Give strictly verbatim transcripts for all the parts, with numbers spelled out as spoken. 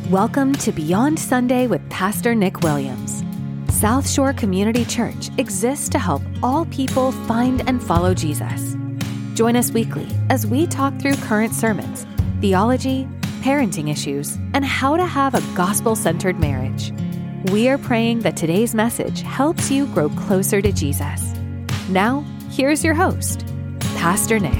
Welcome to Beyond Sunday with Pastor Nick Williams. South Shore Community Church exists to help all people find and follow Jesus. Join us weekly as we talk through current sermons, theology, parenting issues, and how to have a gospel-centered marriage. We are praying that today's message helps you grow closer to Jesus. Now, here's your host, Pastor Nick.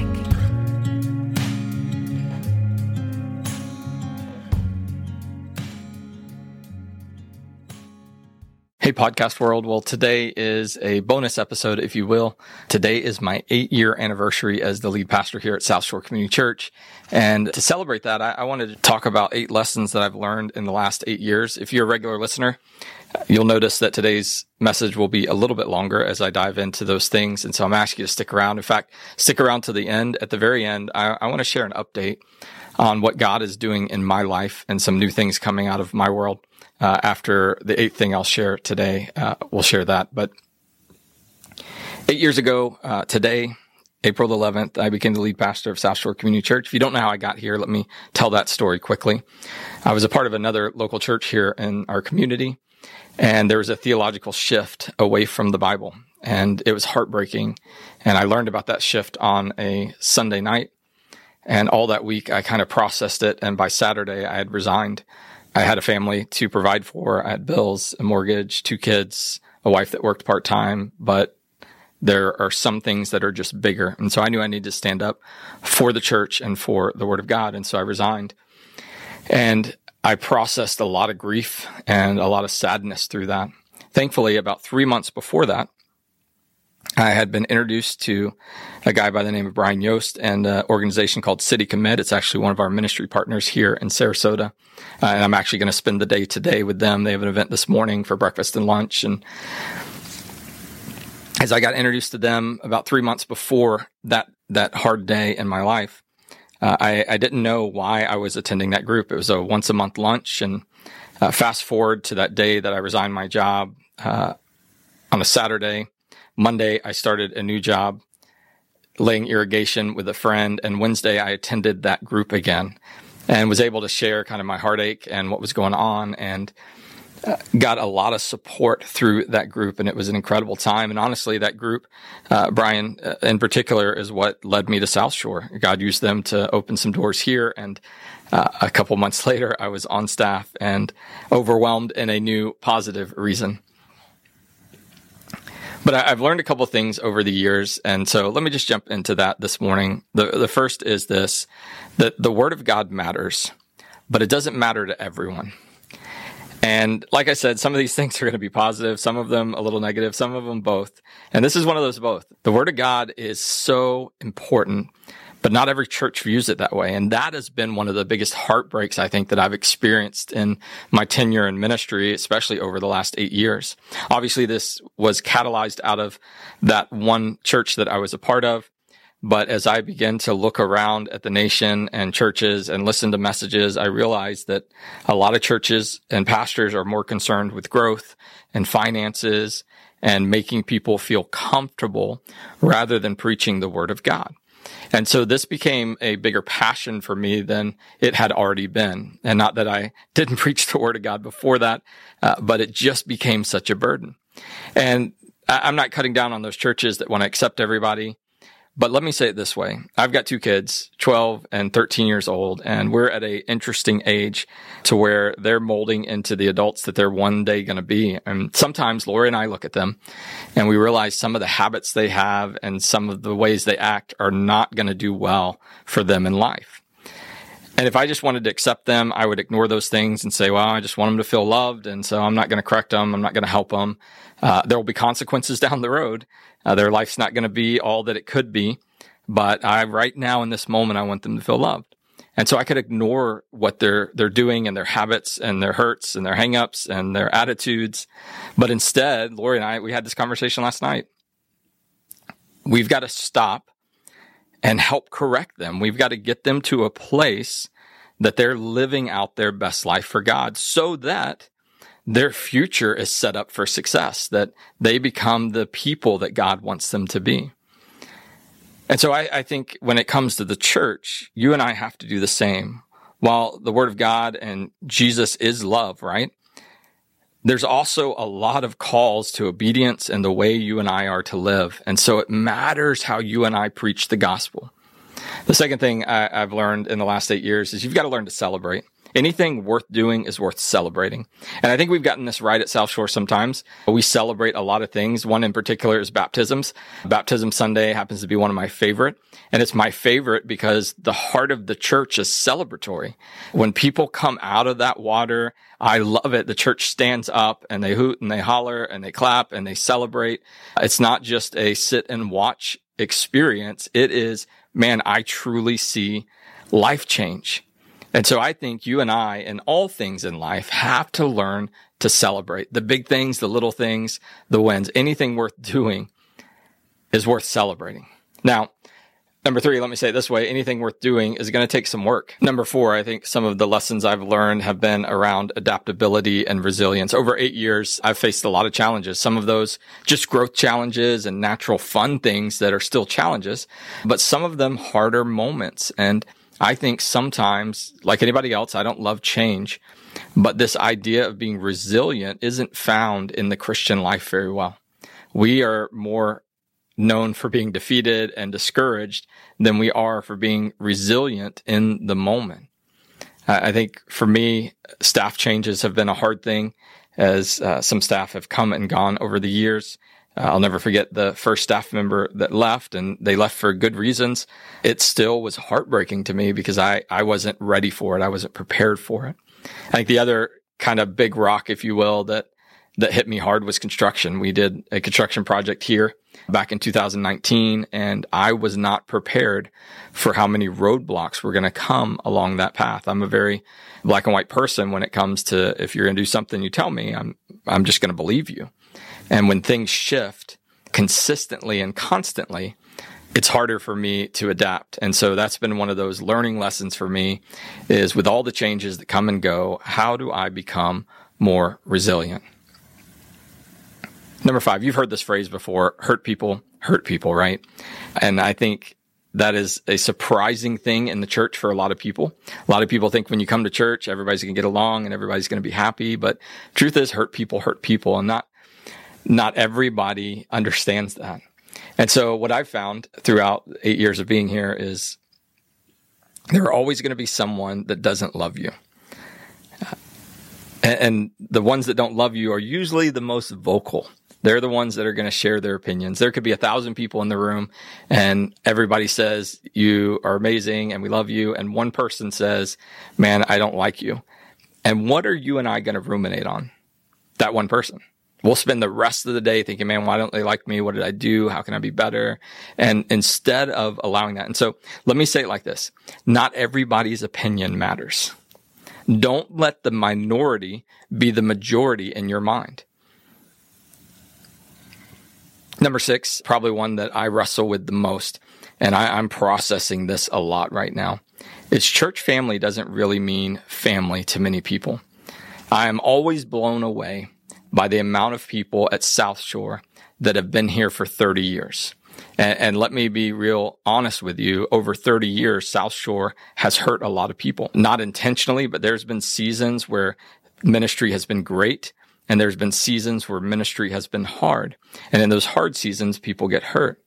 Hey, podcast world. Well, today is a bonus episode, if you will. Today is my eight-year anniversary as the lead pastor here at South Shore Community Church. And to celebrate that, I, I wanted to talk about eight lessons that I've learned in the last eight years. If you're a regular listener, you'll notice that today's message will be a little bit longer as I dive into those things. And so I'm asking you to stick around. In fact, stick around to the end. At the very end, I, I want to share an update on what God is doing in my life and some new things coming out of my world. Uh, after the eighth thing I'll share today, uh, we'll share that. But eight years ago, uh, today, April eleventh, I became the lead pastor of South Shore Community Church. If you don't know how I got here, let me tell that story quickly. I was a part of another local church here in our community, and there was a theological shift away from the Bible, and it was heartbreaking. And I learned about that shift on a Sunday night, and all that week I kind of processed it, and by Saturday I had resigned. I had a family to provide for. I had bills, a mortgage, two kids, a wife that worked part-time, but there are some things that are just bigger. And so I knew I needed to stand up for the church and for the Word of God. And so I resigned. And I processed a lot of grief and a lot of sadness through that. Thankfully, about three months before that, I had been introduced to a guy by the name of Brian Yost and an organization called City Commit. It's actually one of our ministry partners here in Sarasota. Uh, and I'm actually going to spend the day today with them. They have an event this morning for breakfast and lunch. And as I got introduced to them about three months before that, that hard day in my life, uh, I, I didn't know why I was attending that group. It was a once a month lunch. And uh, fast forward to that day that I resigned my job uh, on a Saturday. Monday, I started a new job laying irrigation with a friend, and Wednesday, I attended that group again and was able to share kind of my heartache and what was going on, and uh, got a lot of support through that group, and it was an incredible time. And honestly, that group, uh, Brian uh, in particular, is what led me to South Shore. God used them to open some doors here, and uh, a couple months later, I was on staff and overwhelmed in a new positive reason. But I've learned a couple of things over the years, and so let me just jump into that this morning. The the first is this, that the Word of God matters, but it doesn't matter to everyone. And like I said, some of these things are going to be positive, some of them a little negative, some of them both. And this is one of those both. The Word of God is so important, but not every church views it that way. And that has been one of the biggest heartbreaks, I think, that I've experienced in my tenure in ministry, especially over the last eight years. Obviously, this was catalyzed out of that one church that I was a part of. But as I began to look around at the nation and churches and listen to messages, I realized that a lot of churches and pastors are more concerned with growth and finances and making people feel comfortable rather than preaching the Word of God. And so this became a bigger passion for me than it had already been. And not that I didn't preach the Word of God before that, uh, but it just became such a burden. And I'm not cutting down on those churches that want to accept everybody. But let me say it this way. I've got two kids, twelve and thirteen years old, and we're at an interesting age to where they're molding into the adults that they're one day going to be. And sometimes Lori and I look at them and we realize some of the habits they have and some of the ways they act are not going to do well for them in life. And if I just wanted to accept them, I would ignore those things and say, well, I just want them to feel loved, and so I'm not going to correct them. I'm not going to help them. Uh, there will be consequences down the road. Uh, their life's not going to be all that it could be. But I, right now in this moment, I want them to feel loved. And so I could ignore what they're they're doing and their habits and their hurts and their hangups and their attitudes. But instead, Lori and I, we had this conversation last night. We've got to stop and help correct them. We've got to get them to a place that they're living out their best life for God so that their future is set up for success, that they become the people that God wants them to be. And so I, I think when it comes to the church, you and I have to do the same. while the Word of God and Jesus is love, right? There's also a lot of calls to obedience and the way you and I are to live. And so it matters how you and I preach the gospel. The second thing I, I've learned in the last eight years is you've got to learn to celebrate. Anything worth doing is worth celebrating. And I think we've gotten this right at South Shore sometimes. We celebrate a lot of things. One in particular is baptisms. Baptism Sunday happens to be one of my favorite. And it's my favorite because the heart of the church is celebratory. When people come out of that water, I love it. The church stands up and they hoot and they holler and they clap and they celebrate. It's not just a sit and watch experience. It is, man, I truly see life change. And so I think you and I, in all things in life, have to learn to celebrate the big things, the little things, the wins. Anything worth doing is worth celebrating. Now, number three, let me say it this way. Anything worth doing is going to take some work. Number four, I think some of the lessons I've learned have been around adaptability and resilience. Over eight years, I've faced a lot of challenges. Some of those just growth challenges and natural fun things that are still challenges, but some of them harder moments. And I think sometimes, like anybody else, I don't love change, but this idea of being resilient isn't found in the Christian life very well. We are more known for being defeated and discouraged than we are for being resilient in the moment. I think for me, staff changes have been a hard thing, as uh, some staff have come and gone over the years. Uh, I'll never forget the first staff member that left, and they left for good reasons. It still was heartbreaking to me because I, I wasn't ready for it. I wasn't prepared for it. I think the other kind of big rock, if you will, that, that hit me hard was construction. We did a construction project here back in two thousand nineteen, and I was not prepared for how many roadblocks were going to come along that path. I'm a very black and white person when it comes to, if you're going to do something, you tell me, I'm, I'm just going to believe you. And when things shift consistently and constantly, it's harder for me to adapt. And so that's been one of those learning lessons for me, is with all the changes that come and go, how do I become more resilient? Number five, you've heard this phrase before, hurt people, hurt people, right? And I think that is a surprising thing in the church for a lot of people. A lot of people think when you come to church, everybody's going to get along and everybody's going to be happy. But truth is, hurt people hurt people, and not Not everybody understands that. And so what I've found throughout eight years of being here is there are always going to be someone that doesn't love you. Uh, and, and the ones that don't love you are usually the most vocal. They're the ones that are going to share their opinions. There could be a thousand people in the room and everybody says, you are amazing and we love you. And one person says, man, I don't like you. And what are you and I going to ruminate on? That one person. We'll spend the rest of the day thinking, man, why don't they like me? What did I do? How can I be better? And instead of allowing that. And so let me say it like this. Not everybody's opinion matters. Don't let the minority be the majority in your mind. Number six, probably one that I wrestle with the most, and I, I'm processing this a lot right now, is church family doesn't really mean family to many people. I am always blown away by the amount of people at South Shore that have been here for thirty years. And, and let me be real honest with you. Over thirty years, South Shore has hurt a lot of people. Not intentionally, but there's been seasons where ministry has been great, and there's been seasons where ministry has been hard. And in those hard seasons, people get hurt.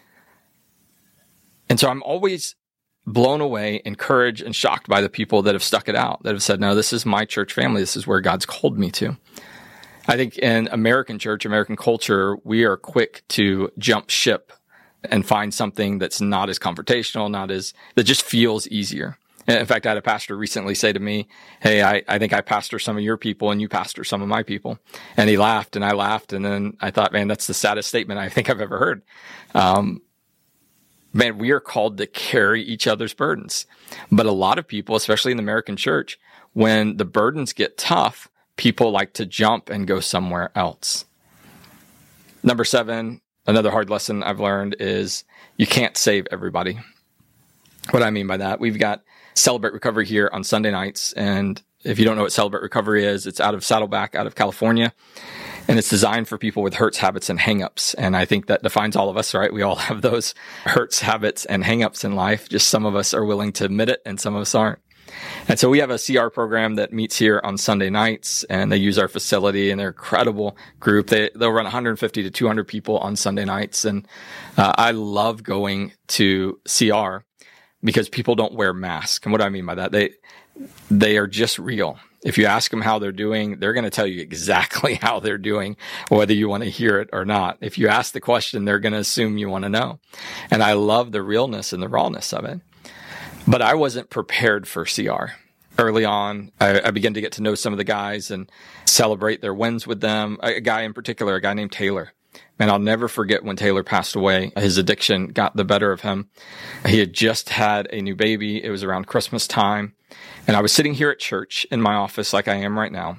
And so I'm always blown away, encouraged, and shocked by the people that have stuck it out, that have said, no, this is my church family. This is where God's called me to. I think in American church, American culture, we are quick to jump ship and find something that's not as confrontational, not as, that just feels easier. In fact, I had a pastor recently say to me, hey, I, I think I pastor some of your people and you pastor some of my people. And he laughed and I laughed. And then I thought, man, that's the saddest statement I think I've ever heard. Um, man, we are called to carry each other's burdens. But a lot of people, especially in the American church, when the burdens get tough, people like to jump and go somewhere else. Number seven, another hard lesson I've learned is you can't save everybody. What I mean by that, we've got Celebrate Recovery here on Sunday nights. And if you don't know what Celebrate Recovery is, it's out of Saddleback, out of California. And it's designed for people with hurts, habits, and hangups. And I think that defines all of us, right? We all have those hurts, habits, and hangups in life. Just some of us are willing to admit it and some of us aren't. And so we have a C R program that meets here on Sunday nights, and they use our facility, and they're an incredible group. They, they'll run one hundred fifty to two hundred people on Sunday nights. And uh, I love going to C R because people don't wear masks. And what do I mean by that? They, they are just real. If you ask them how they're doing, they're going to tell you exactly how they're doing, whether you want to hear it or not. If you ask the question, they're going to assume you want to know. And I love the realness and the rawness of it. But I wasn't prepared for C R. Early on, I, I began to get to know some of the guys and celebrate their wins with them. A guy in particular, a guy named Taylor. And I'll never forget when Taylor passed away. His addiction got the better of him. He had just had a new baby. It was around Christmas time. And I was sitting here at church in my office like I am right now.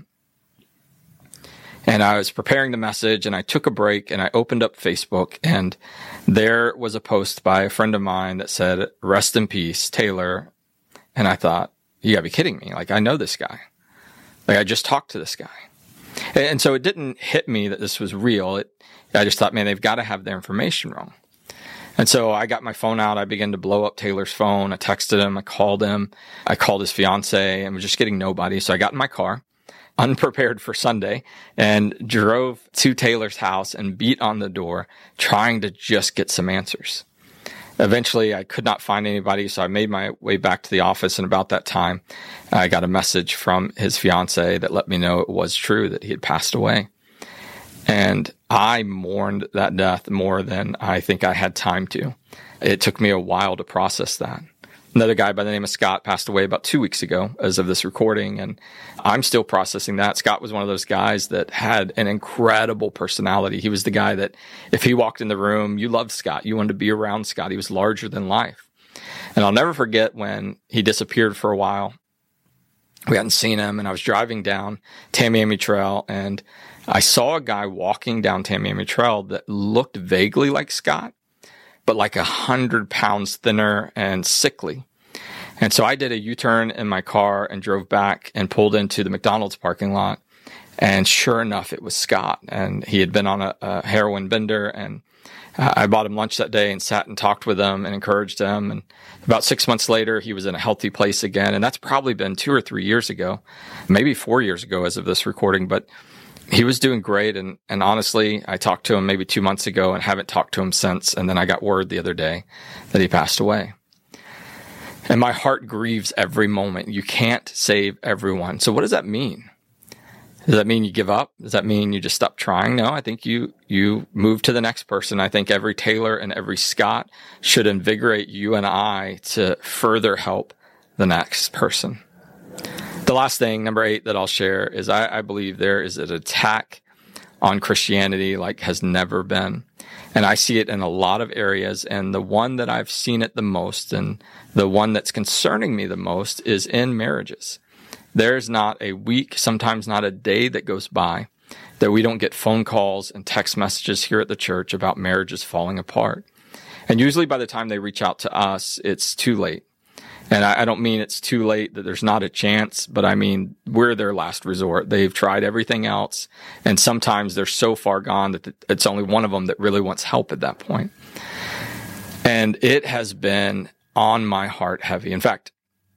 And I was preparing the message, and I took a break, and I opened up Facebook, and there was a post by a friend of mine that said, "Rest in peace, Taylor." And I thought, you gotta be kidding me. Like, I know this guy. Like, I just talked to this guy. And so it didn't hit me that this was real. It, I just thought, man, they've got to have their information wrong. And so I got my phone out. I began to blow up Taylor's phone. I texted him. I called him. I called his fiance, and was just getting nobody. So I got in my car, unprepared for Sunday, and drove to Taylor's house and beat on the door, trying to just get some answers. Eventually, I could not find anybody, so I made my way back to the office, and about that time, I got a message from his fiance that let me know it was true, that he had passed away. And I mourned that death more than I think I had time to. It took me a while to process that. Another guy by the name of Scott passed away about two weeks ago as of this recording, and I'm still processing that. Scott was one of those guys that had an incredible personality. He was the guy that if he walked in the room, you loved Scott. You wanted to be around Scott. He was larger than life. And I'll never forget when he disappeared for a while. We hadn't seen him, and I was driving down Tamiami Trail, and I saw a guy walking down Tamiami Trail that looked vaguely like Scott, but like a hundred pounds thinner and sickly. And so I did a U-turn in my car and drove back and pulled into the McDonald's parking lot. And sure enough, it was Scott. And he had been on a, a heroin bender. And uh, I bought him lunch that day and sat and talked with him and encouraged him. And about six months later, he was in a healthy place again. And that's probably been two or three years ago, maybe four years ago as of this recording. But he was doing great, and, and honestly, I talked to him maybe two months ago and haven't talked to him since, and then I got word the other day that he passed away. And my heart grieves every moment. You can't save everyone. So what does that mean? Does that mean you give up? Does that mean you just stop trying? No, I think you you move to the next person. I think every Taylor and every Scott should invigorate you and I to further help the next person. The last thing, number eight, that I'll share is I, I believe there is an attack on Christianity like has never been. And I see it in a lot of areas. And the one that I've seen it the most, and the one that's concerning me the most, is in marriages. There's not a week, sometimes not a day that goes by that we don't get phone calls and text messages here at the church about marriages falling apart. And usually by the time they reach out to us, it's too late. And I don't mean it's too late that there's not a chance, but I mean, we're their last resort. They've tried everything else, and sometimes they're so far gone that it's only one of them that really wants help at that point. And it has been on my heart heavy. In fact,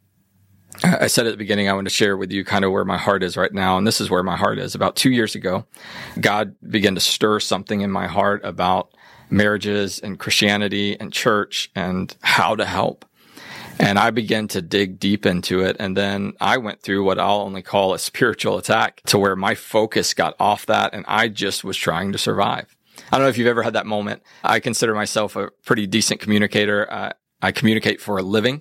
I said at the beginning, I want to share with you kind of where my heart is right now, and this is where my heart is. About two years ago, God began to stir something in my heart about marriages and Christianity and church and how to help. And I began to dig deep into it. And then I went through what I'll only call a spiritual attack, to where my focus got off that and I just was trying to survive. I don't know if you've ever had that moment. I consider myself a pretty decent communicator. Uh, I communicate for a living.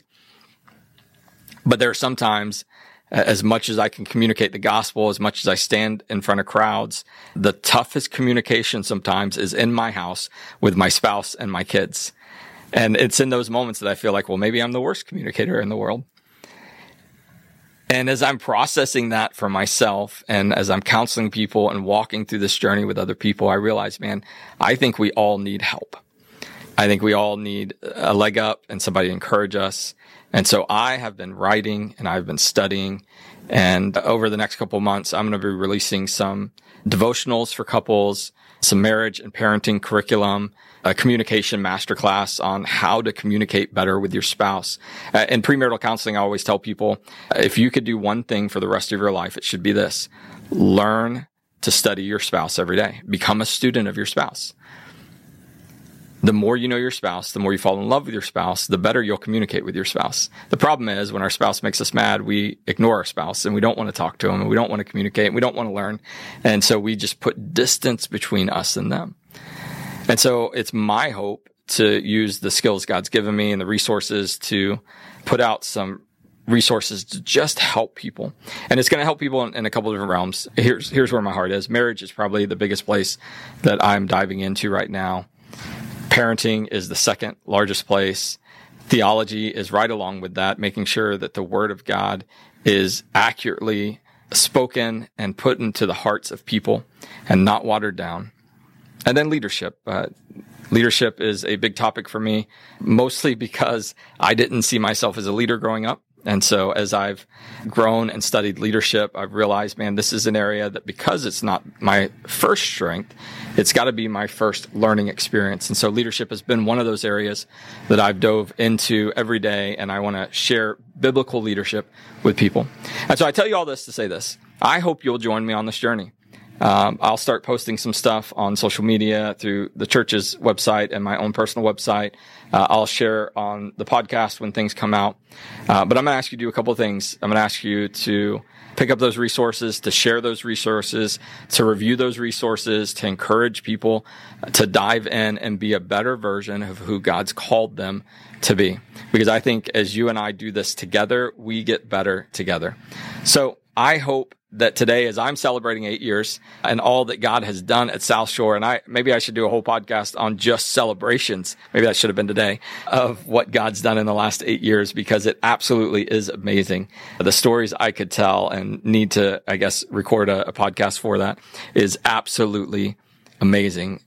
But there are sometimes, as much as I can communicate the gospel, as much as I stand in front of crowds, the toughest communication sometimes is in my house with my spouse and my kids. And it's in those moments that I feel like, well, maybe I'm the worst communicator in the world. And as I'm processing that for myself, and as I'm counseling people and walking through this journey with other people, I realize, man, I think we all need help. I think we all need a leg up and somebody to encourage us. And so I have been writing and I've been studying. And over the next couple of months, I'm going to be releasing some devotionals for couples, some marriage and parenting curriculum, a communication masterclass on how to communicate better with your spouse. Uh, in premarital counseling, I always tell people, if you could do one thing for the rest of your life, it should be this: learn to study your spouse every day. Become a student of your spouse. The more you know your spouse, the more you fall in love with your spouse, the better you'll communicate with your spouse. The problem is when our spouse makes us mad, we ignore our spouse and we don't want to talk to them and we don't want to communicate and we don't want to learn. And so we just put distance between us and them. And so it's my hope to use the skills God's given me and the resources to put out some resources to just help people. And it's going to help people in, in a couple of different realms. Here's, here's where my heart is. Marriage is probably the biggest place that I'm diving into right now. Parenting is the second largest place. Theology is right along with that, making sure that the Word of God is accurately spoken and put into the hearts of people and not watered down. And then leadership. Uh, leadership is a big topic for me, mostly because I didn't see myself as a leader growing up. And so as I've grown and studied leadership, I've realized, man, this is an area that because it's not my first strength, it's got to be my first learning experience. And so leadership has been one of those areas that I've dove into every day, and I want to share biblical leadership with people. And so I tell you all this to say this: I hope you'll join me on this journey. Um, I'll start posting some stuff on social media through the church's website and my own personal website. Uh, I'll share on the podcast when things come out. Uh, but I'm going to ask you to do a couple of things. I'm going to ask you to pick up those resources, to share those resources, to review those resources, to encourage people to dive in and be a better version of who God's called them to be. Because I think as you and I do this together, we get better together. So I hope that today, as I'm celebrating eight years and all that God has done at South Shore, and I maybe I should do a whole podcast on just celebrations. Maybe that should have been today, of what God's done in the last eight years, because it absolutely is amazing. The stories I could tell and need to, I guess, record a, a podcast for that is absolutely amazing.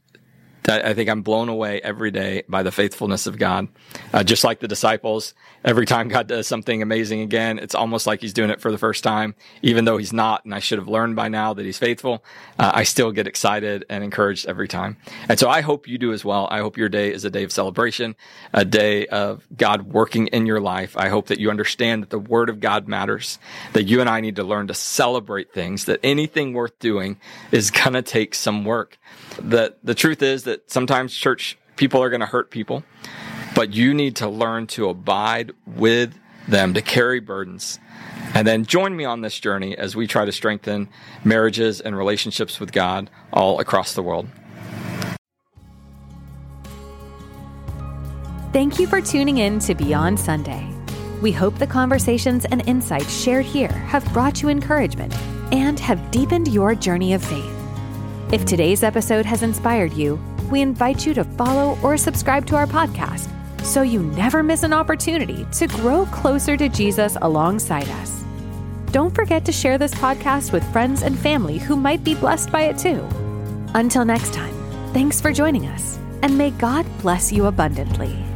I think I'm blown away every day by the faithfulness of God. Uh, just like the disciples, every time God does something amazing again, it's almost like he's doing it for the first time, even though he's not. And I should have learned by now that he's faithful. Uh, I still get excited and encouraged every time. And so I hope you do as well. I hope your day is a day of celebration, a day of God working in your life. I hope that you understand that the Word of God matters, that you and I need to learn to celebrate things, that anything worth doing is going to take some work. That the truth is that sometimes church people are going to hurt people, but you need to learn to abide with them, to carry burdens. And then join me on this journey as we try to strengthen marriages and relationships with God all across the world. Thank you for tuning in to Beyond Sunday. We hope the conversations and insights shared here have brought you encouragement and have deepened your journey of faith. If today's episode has inspired you, we invite you to follow or subscribe to our podcast so you never miss an opportunity to grow closer to Jesus alongside us. Don't forget to share this podcast with friends and family who might be blessed by it too. Until next time, thanks for joining us, and may God bless you abundantly.